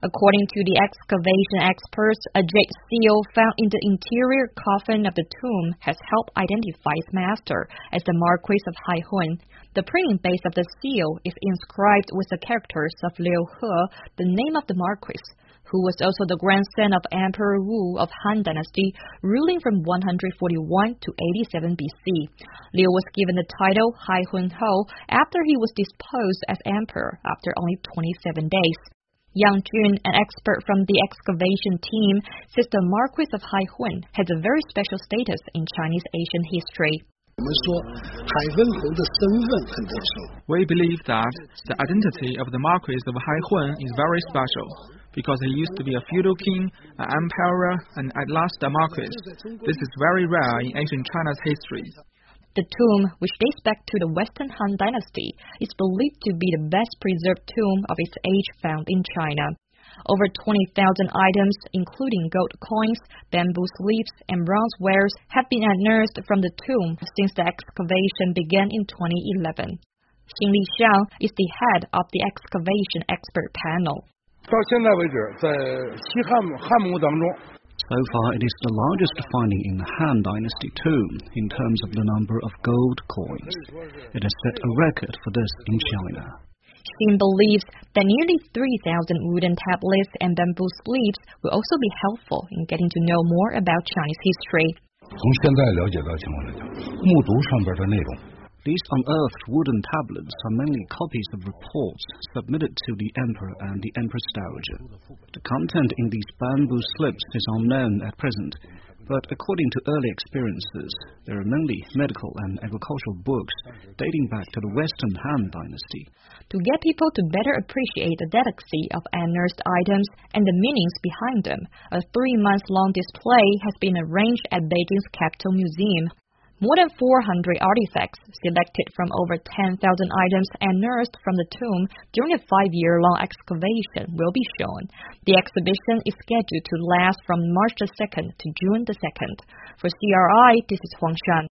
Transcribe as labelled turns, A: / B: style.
A: According to the excavation experts, a jade seal found in the interior coffin of the tomb has helped identify its master as the Marquis of Haihun. The printing base of the seal is inscribed with the characters of Liu He, the name of the Marquis, who was also the grandson of Emperor Wu of Han Dynasty, ruling from 141 to 87 BC. Liu was given the title Haihun Hou after he was deposed as emperor after only 27 days. Yang Jun, an expert from the excavation team, says the Marquis of Haihun has a very special status in Chinese Asian history.
B: We believe that the identity of the Marquis of Haihun is very special because he used to be a feudal king, an emperor, and at last a marquis. This is very rare in ancient China's history.
A: The tomb, which dates back to the Western Han Dynasty, is believed to be the best preserved tomb of its age found in China. Over 20,000 items, including gold coins, bamboo sleeves, and bronze wares, have been unearthed from the tomb since the excavation began in 2011. Xing Lixiang is the head of the excavation expert panel.
C: So far, it is the largest finding in the Han Dynasty tomb in terms of the number of gold coins. It has set a record for this in China.
A: Xing believes that nearly 3,000 wooden tablets and bamboo sleeves will also be helpful in getting to know more about Chinese history.
C: These unearthed wooden tablets are mainly copies of reports submitted to the emperor and the empress dowager. The content in these bamboo slips is unknown at present, but according to early experiences, there are mainly medical and agricultural books dating back to the Western Han Dynasty.
A: To get people to better appreciate the delicacy of unearthed items and the meanings behind them, a 3-month-long display has been arranged at Beijing's Capital Museum. More than 400 artifacts, selected from over 10,000 items unearthed from the tomb during a 5-year-long excavation, will be shown. The exhibition is scheduled to last from March 2nd to June 2nd. For CRI, this is Huang Shan.